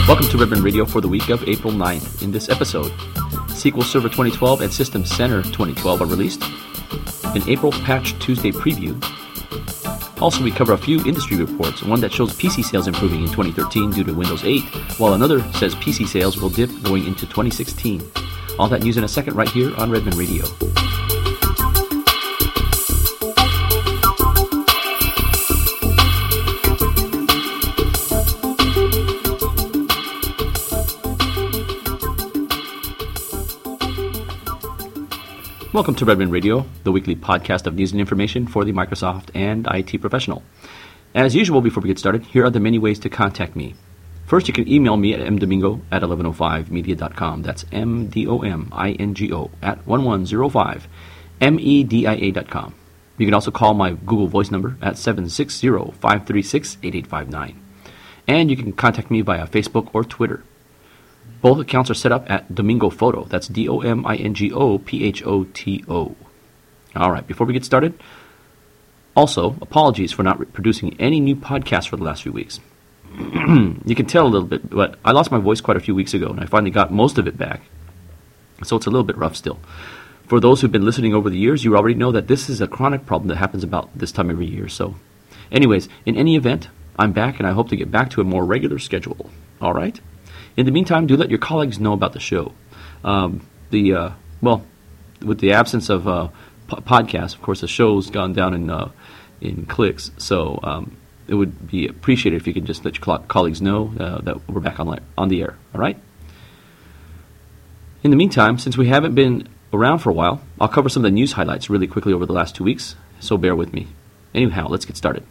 Welcome to Redmond Radio for the week of April 9th. In this episode, SQL Server 2012 and System Center 2012 are released. An April Patch Tuesday preview. Also, we cover a few industry reports, one that shows PC sales improving in 2013 due to Windows 8, while another says PC sales will dip going into 2016. All that news in a second right here on Redmond Radio. Welcome to Redmond Radio, the weekly podcast of news and information for the Microsoft and IT professional. As usual, before we get started, here are the many ways to contact me. First, you can email me at mdomingo@1105media.com. That's MDOMINGO at 1105media.com. You can also call my Google Voice number at 760-536-8859. And you can contact me via Facebook or Twitter. Both accounts are set up at Domingo Photo. That's DOMINGOPHOTO. All right, before we get started, also, apologies for not producing any new podcasts for the last few weeks. You can tell a little bit, but I lost my voice quite a few weeks ago, and I finally got most of it back. So it's a little bit rough still. For those who've been listening over the years, you already know that this is a chronic problem that happens about this time every year. So anyways, in any event, I'm back, and I hope to get back to a more regular schedule. All right? In the meantime, do let your colleagues know about the show. With the absence of podcasts, of course, the show's gone down in clicks. So it would be appreciated if you could just let your colleagues know that we're back on the air. All right? In the meantime, since we haven't been around for a while, I'll cover some of the news highlights really quickly over the last 2 weeks, so bear with me. Anyhow, let's get started.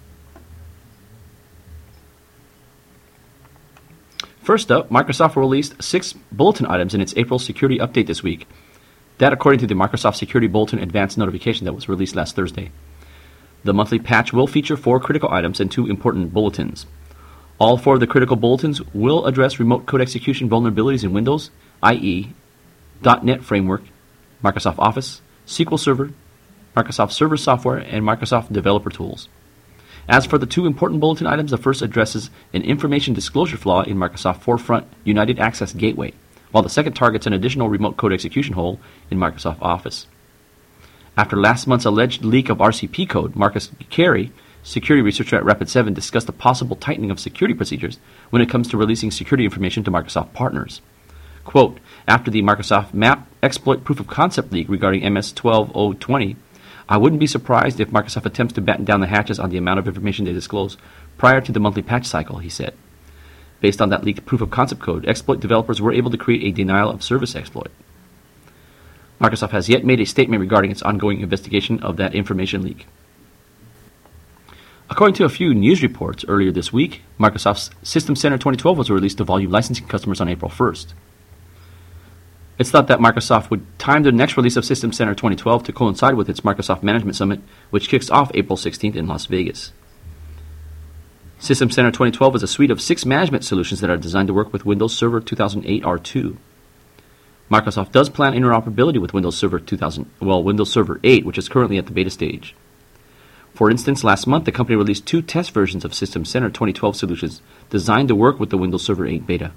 First up, Microsoft released 6 bulletin items in its April security update this week. That according to the Microsoft Security Bulletin Advanced Notification that was released last Thursday. The monthly patch will feature 4 critical items and 2 important bulletins. All 4 of the critical bulletins will address remote code execution vulnerabilities in Windows, i.e., .NET Framework, Microsoft Office, SQL Server, Microsoft Server Software, and Microsoft Developer Tools. As for the 2 important bulletin items, the first addresses an information disclosure flaw in Microsoft Forefront United Access Gateway, while the second targets an additional remote code execution hole in Microsoft Office. After last month's alleged leak of RCP code, Marcus Carey, security researcher at Rapid7, discussed a possible tightening of security procedures when it comes to releasing security information to Microsoft partners. Quote, after the Microsoft MAP exploit proof of concept leak regarding MS-12.020, I wouldn't be surprised if Microsoft attempts to batten down the hatches on the amount of information they disclose prior to the monthly patch cycle, he said. Based on that leaked proof of concept code, exploit developers were able to create a denial of service exploit. Microsoft has yet made a statement regarding its ongoing investigation of that information leak. According to a few news reports earlier this week, Microsoft's System Center 2012 was released to volume licensing customers on April 1st. It's thought that Microsoft would time the next release of System Center 2012 to coincide with its Microsoft Management Summit, which kicks off April 16th in Las Vegas. System Center 2012 is a suite of 6 management solutions that are designed to work with Windows Server 2008 R2. Microsoft does plan interoperability with Windows Server 8, which is currently at the beta stage. For instance, last month the company released 2 test versions of System Center 2012 solutions designed to work with the Windows Server 8 beta.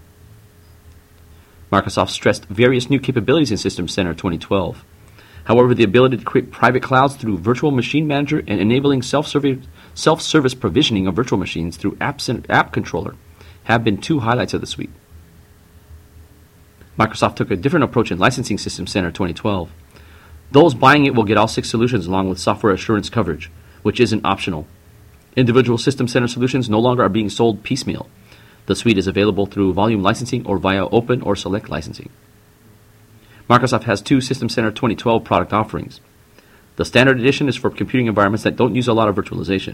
Microsoft stressed various new capabilities in System Center 2012. However, the ability to create private clouds through Virtual Machine Manager and enabling self-service provisioning of virtual machines through App Controller have been 2 highlights of the suite. Microsoft took a different approach in licensing System Center 2012. Those buying it will get all 6 solutions along with software assurance coverage, which isn't optional. Individual System Center solutions no longer are being sold piecemeal. The suite is available through volume licensing or via open or select licensing. Microsoft has 2 System Center 2012 product offerings. The Standard Edition is for computing environments that don't use a lot of virtualization.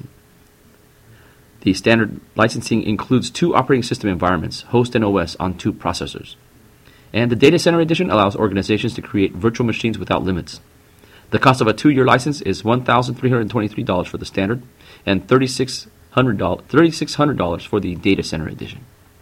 The standard licensing includes 2 operating system environments, host and OS, on 2 processors. And the Data Center Edition allows organizations to create virtual machines without limits. The cost of a 2-year license is $1,323 for the standard and $3,600 for the Data Center Edition.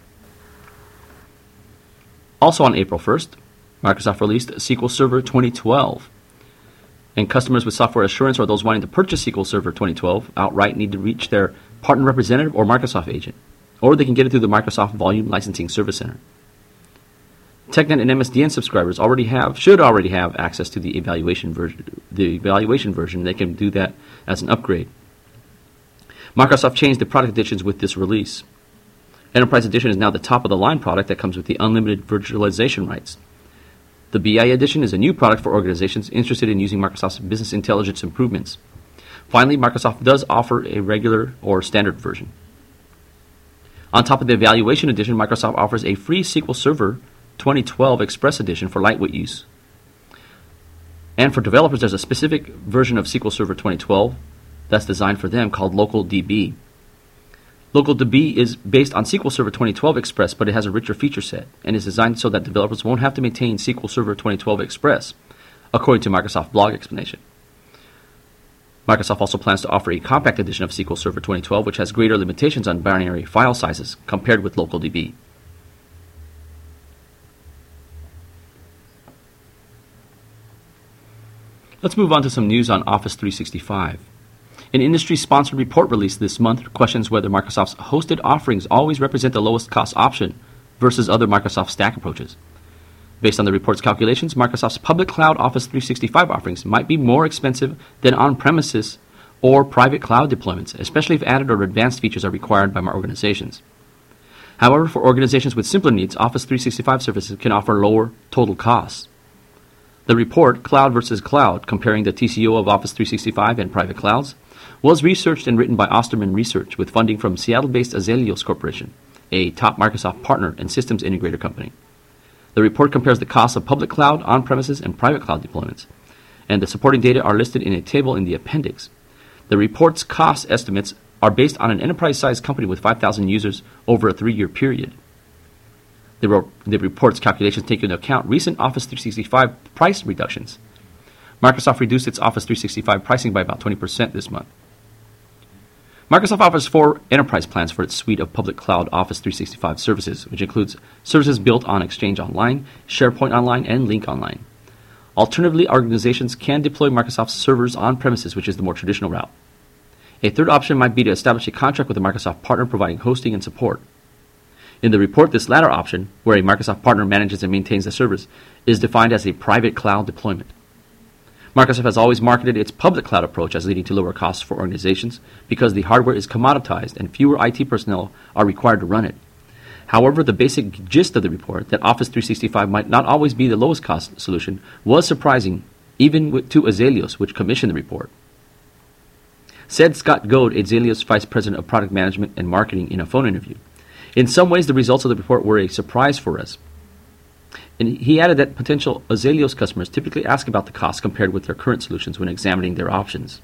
Also on April 1st, Microsoft released SQL Server 2012. And customers with software assurance or those wanting to purchase SQL Server 2012 outright need to reach their partner representative or Microsoft agent. or they can get it through the Microsoft Volume Licensing Service Center. TechNet and MSDN subscribers should already have access to the evaluation version. They can do that as an upgrade. Microsoft changed the product editions with this release. Enterprise Edition is now the top-of-the-line product that comes with the unlimited virtualization rights. The BI Edition is a new product for organizations interested in using Microsoft's business intelligence improvements. Finally, Microsoft does offer a regular or standard version. On top of the Evaluation Edition, Microsoft offers a free SQL Server 2012 Express Edition for lightweight use. And for developers, there's a specific version of SQL Server 2012 that's designed for them called LocalDB. LocalDB is based on SQL Server 2012 Express, but it has a richer feature set and is designed so that developers won't have to maintain SQL Server 2012 Express, according to Microsoft blog explanation. Microsoft also plans to offer a compact edition of SQL Server 2012, which has greater limitations on binary file sizes compared with LocalDB. Let's move on to some news on Office 365. An industry-sponsored report released this month questions whether Microsoft's hosted offerings always represent the lowest cost option versus other Microsoft Stack approaches. Based on the report's calculations, Microsoft's public cloud Office 365 offerings might be more expensive than on-premises or private cloud deployments, especially if added or advanced features are required by more organizations. However, for organizations with simpler needs, Office 365 services can offer lower total costs. The report, Cloud versus Cloud, comparing the TCO of Office 365 and private clouds, was researched and written by Osterman Research with funding from Seattle-based Azelios Corporation, a top Microsoft partner and systems integrator company. The report compares the costs of public cloud, on-premises, and private cloud deployments, and the supporting data are listed in a table in the appendix. The report's cost estimates are based on an enterprise-sized company with 5,000 users over a 3-year period. The report's calculations take into account recent Office 365 price reductions. Microsoft reduced its Office 365 pricing by about 20% this month. Microsoft offers 4 enterprise plans for its suite of public cloud Office 365 services, which includes services built on Exchange Online, SharePoint Online, and Lync Online. Alternatively, organizations can deploy Microsoft servers on-premises, which is the more traditional route. A third option might be to establish a contract with a Microsoft partner providing hosting and support. In the report, this latter option, where a Microsoft partner manages and maintains the servers, is defined as a private cloud deployment. Microsoft has always marketed its public cloud approach as leading to lower costs for organizations because the hardware is commoditized and fewer IT personnel are required to run it. However, the basic gist of the report, that Office 365 might not always be the lowest cost solution, was surprising even to Azelios, which commissioned the report. Said Scott Goad, Azelios Vice President of Product Management and Marketing, in a phone interview. In some ways, the results of the report were a surprise for us. And he added that potential Azelios customers typically ask about the cost compared with their current solutions when examining their options.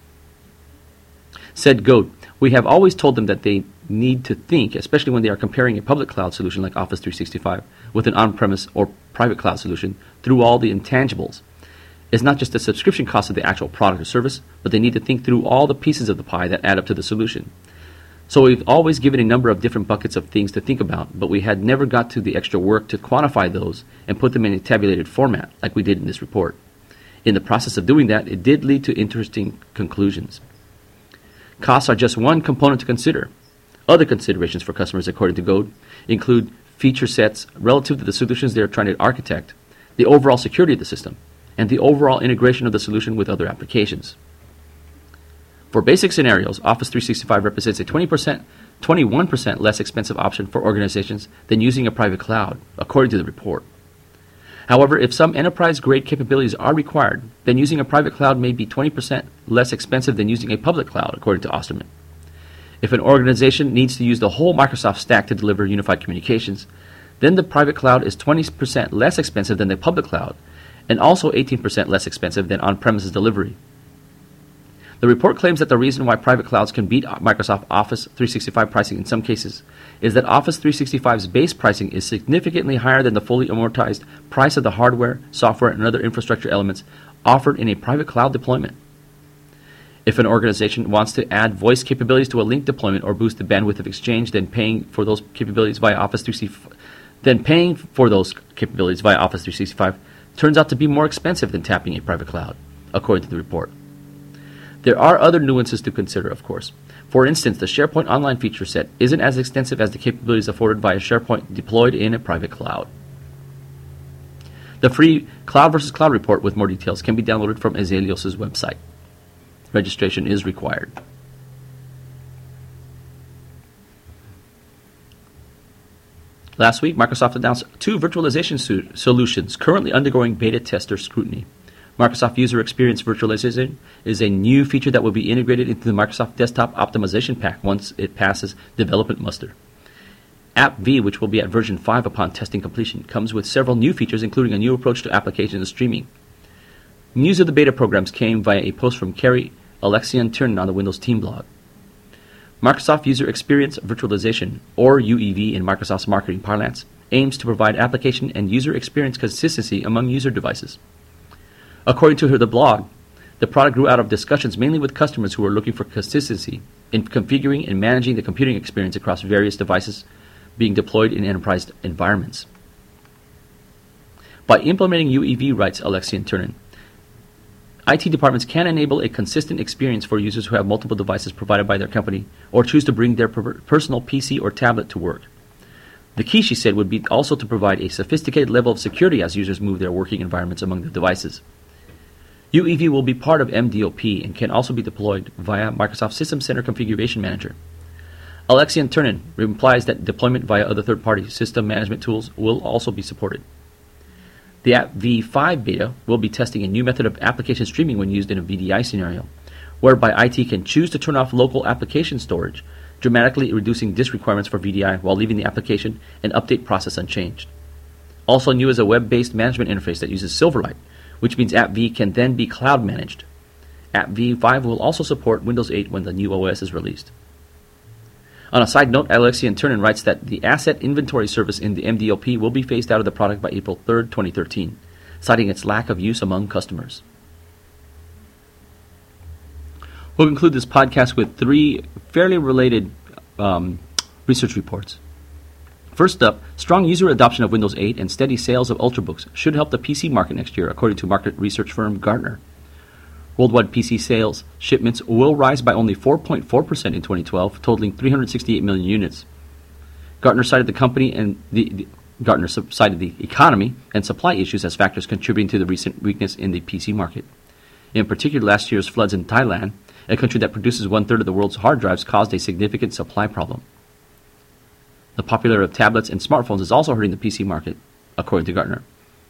Said Goad, we have always told them that they need to think, especially when they are comparing a public cloud solution like Office 365 with an on-premise or private cloud solution, through all the intangibles. It's not just the subscription cost of the actual product or service, but they need to think through all the pieces of the pie that add up to the solution. So we've always given a number of different buckets of things to think about, but we had never got to the extra work to quantify those and put them in a tabulated format like we did in this report. In the process of doing that, it did lead to interesting conclusions. Costs are just one component to consider. Other considerations for customers, according to Goad, include feature sets relative to the solutions they are trying to architect, the overall security of the system, and the overall integration of the solution with other applications. For basic scenarios, Office 365 represents a 21% less expensive option for organizations than using a private cloud, according to the report. However, if some enterprise-grade capabilities are required, then using a private cloud may be 20% less expensive than using a public cloud, according to Osterman. If an organization needs to use the whole Microsoft stack to deliver unified communications, then the private cloud is 20% less expensive than the public cloud, and also 18% less expensive than on-premises delivery. The report claims that the reason why private clouds can beat Microsoft Office 365 pricing in some cases is that Office 365's base pricing is significantly higher than the fully amortized price of the hardware, software, and other infrastructure elements offered in a private cloud deployment. If an organization wants to add voice capabilities to a Lync deployment or boost the bandwidth of Exchange, then paying for those capabilities via Office 365 turns out to be more expensive than tapping a private cloud, according to the report. There are other nuances to consider, of course. For instance, the SharePoint Online feature set isn't as extensive as the capabilities afforded by a SharePoint deployed in a private cloud. The free Cloud versus Cloud report with more details can be downloaded from Azaleos' website. Registration is required. Last week, Microsoft announced 2 virtualization solutions currently undergoing beta tester scrutiny. Microsoft User Experience Virtualization is a new feature that will be integrated into the Microsoft Desktop Optimization Pack once it passes development muster. AppV, which will be at version 5 upon testing completion, comes with several new features, including a new approach to application streaming. News of the beta programs came via a post from Carrie Alexian-Tiernan on the Windows Team blog. Microsoft User Experience Virtualization, or UEV in Microsoft's marketing parlance, aims to provide application and user experience consistency among user devices. According to the blog, the product grew out of discussions mainly with customers who were looking for consistency in configuring and managing the computing experience across various devices being deployed in enterprise environments. By implementing UEV, writes Alexian-Tiernan, IT departments can enable a consistent experience for users who have multiple devices provided by their company or choose to bring their personal PC or tablet to work. The key, she said, would be also to provide a sophisticated level of security as users move their working environments among the devices. UEV will be part of MDOP and can also be deployed via Microsoft System Center Configuration Manager. Alexian-Tiernan implies that deployment via other third-party system management tools will also be supported. The AppV5 beta will be testing a new method of application streaming when used in a VDI scenario, whereby IT can choose to turn off local application storage, dramatically reducing disk requirements for VDI while leaving the application and update process unchanged. Also new is a web-based management interface that uses Silverlight, which means AppV can then be cloud managed. AppV5 will also support Windows 8 when the new OS is released. On a side note, Alexian-Tiernan writes that the asset inventory service in the MDOP will be phased out of the product by April 3, 2013, citing its lack of use among customers. We'll conclude this podcast with 3 fairly related research reports. First up, strong user adoption of Windows 8 and steady sales of Ultrabooks should help the PC market next year, according to market research firm Gartner. Worldwide PC sales shipments will rise by only 4.4% in 2012, totaling 368 million units. Gartner cited the company and Gartner cited the economy and supply issues as factors contributing to the recent weakness in the PC market. In particular, last year's floods in Thailand, a country that produces 1/3 of the world's hard drives, caused a significant supply problem. The popularity of tablets and smartphones is also hurting the PC market, according to Gartner.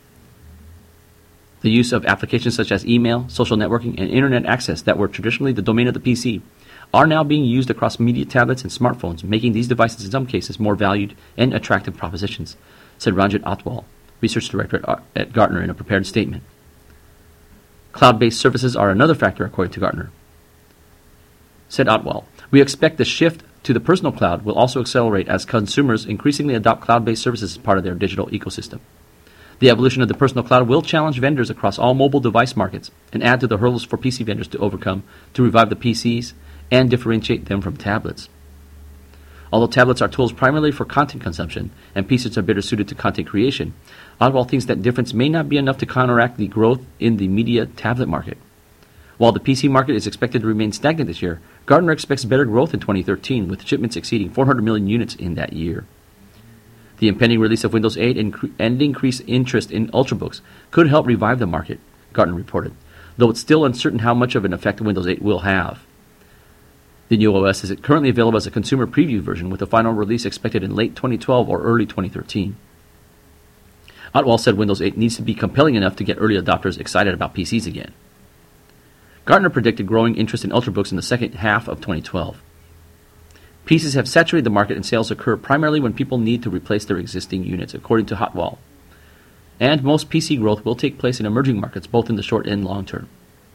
The use of applications such as email, social networking, and internet access that were traditionally the domain of the PC are now being used across media tablets and smartphones, making these devices in some cases more valued and attractive propositions, said Ranjit Atwal, research director at Gartner, in a prepared statement. Cloud-based services are another factor, according to Gartner. Said Atwal, we expect the shift to the personal cloud will also accelerate as consumers increasingly adopt cloud-based services as part of their digital ecosystem. The evolution of the personal cloud will challenge vendors across all mobile device markets and add to the hurdles for PC vendors to overcome to revive the PCs and differentiate them from tablets. Although tablets are tools primarily for content consumption and PCs are better suited to content creation, Atwal thinks that difference may not be enough to counteract the growth in the media tablet market. While the PC market is expected to remain stagnant this year, Gartner expects better growth in 2013, with shipments exceeding 400 million units in that year. The impending release of Windows 8 and increased interest in Ultrabooks could help revive the market, Gartner reported, though it's still uncertain how much of an effect Windows 8 will have. The new OS is currently available as a consumer preview version, with a final release expected in late 2012 or early 2013. Atwal said Windows 8 needs to be compelling enough to get early adopters excited about PCs again. Gartner predicted growing interest in Ultrabooks in the second half of 2012. PCs have saturated the market and sales occur primarily when people need to replace their existing units, according to Atwal. And most PC growth will take place in emerging markets, both in the short and long term.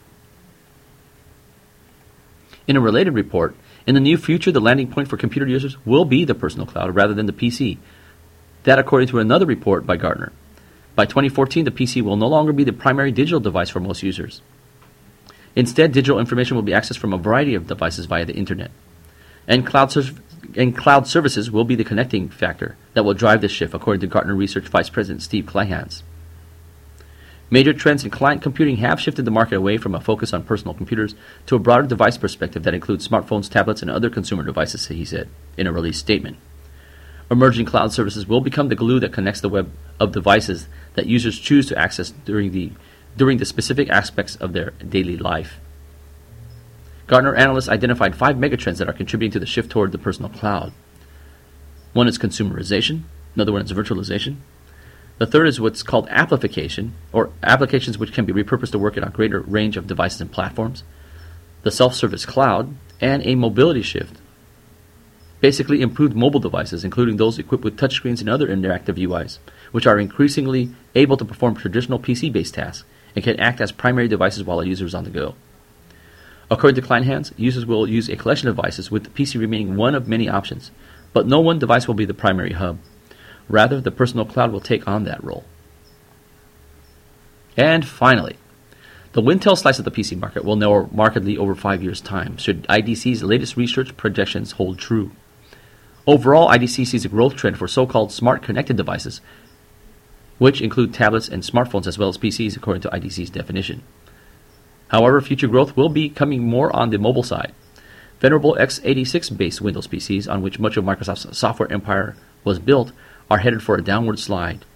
In a related report, in the near future, the landing point for computer users will be the personal cloud rather than the PC. That according to another report by Gartner. By 2014, the PC will no longer be the primary digital device for most users. Instead, digital information will be accessed from a variety of devices via the Internet. And cloud services will be the connecting factor that will drive this shift, according to Gartner Research Vice President Steve Clayhans. Major trends in client computing have shifted the market away from a focus on personal computers to a broader device perspective that includes smartphones, tablets, and other consumer devices, he said in a release statement. Emerging cloud services will become the glue that connects the web of devices that users choose to access during the specific aspects of their daily life. Gartner analysts identified 5 megatrends that are contributing to the shift toward the personal cloud. One is consumerization. Another one is virtualization. The third is what's called amplification, or applications which can be repurposed to work in a greater range of devices and platforms. The self-service cloud, and a mobility shift. Basically improved mobile devices, including those equipped with touchscreens and other interactive UIs, which are increasingly able to perform traditional PC-based tasks and can act as primary devices while a user is on the go. According to Kleinhans, users will use a collection of devices, with the PC remaining one of many options, but no one device will be the primary hub. Rather, the personal cloud will take on that role. And finally, the Wintel slice of the PC market will narrow markedly over 5 years' time, should IDC's latest research projections hold true. Overall, IDC sees a growth trend for so-called smart connected devices, which include tablets and smartphones as well as PCs, according to IDC's definition. However, future growth will be coming more on the mobile side. Venerable x86-based Windows PCs, on which much of Microsoft's software empire was built, are headed for a downward slide.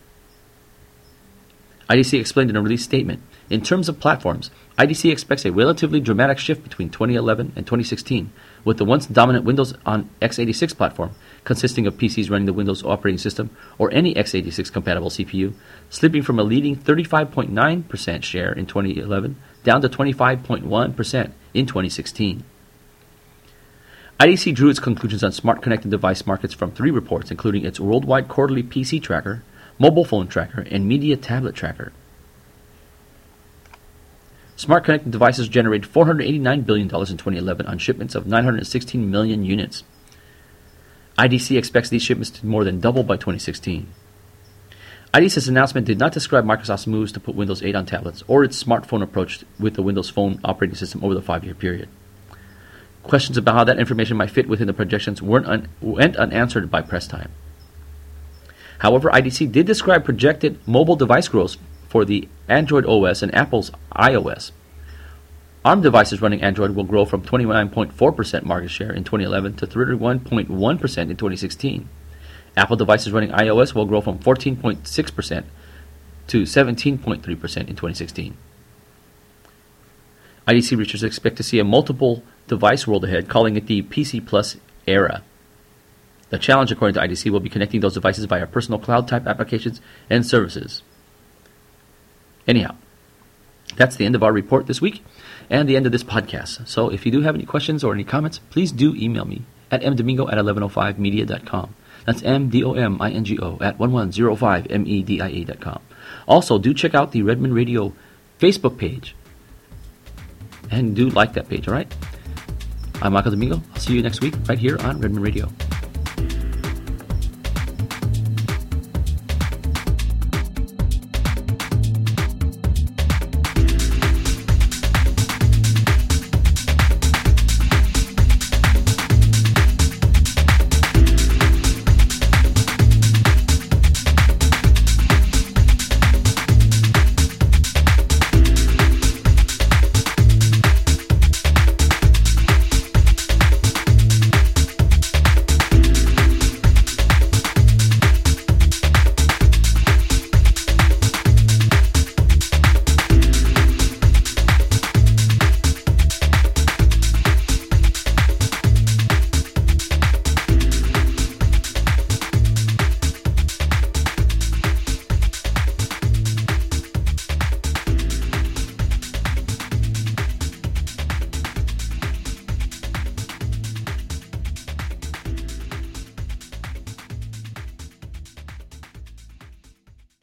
IDC explained in a release statement, in terms of platforms, IDC expects a relatively dramatic shift between 2011 and 2016, with the once dominant Windows on x86 platform, consisting of PCs running the Windows operating system or any x86 compatible CPU, slipping from a leading 35.9% share in 2011 down to 25.1% in 2016. IDC drew its conclusions on smart connected device markets from 3 reports, including its worldwide quarterly PC tracker, mobile phone tracker, and media tablet tracker. Smart connected devices generated $489 billion in 2011 on shipments of 916 million units. IDC expects these shipments to more than double by 2016. IDC's announcement did not describe Microsoft's moves to put Windows 8 on tablets or its smartphone approach with the Windows Phone operating system over the 5-year period. Questions about how that information might fit within the projections went unanswered by press time. However, IDC did describe projected mobile device growth for the Android OS and Apple's iOS. ARM devices running Android will grow from 29.4% market share in 2011 to 31.1% in 2016. Apple devices running iOS will grow from 14.6% to 17.3% in 2016. IDC researchers expect to see a multiple device world ahead, calling it the PC Plus era. The challenge, according to IDC, will be connecting those devices via personal cloud-type applications and services. Anyhow, that's the end of our report this week and the end of this podcast. So if you do have any questions or any comments, please do email me at mdomingo@1105media.com. That's MDOMINGO at 1105media.com. Also, do check out the Redmond Radio Facebook page. And do like that page, all right? I'm Michael Domingo. I'll see you next week right here on Redmond Radio.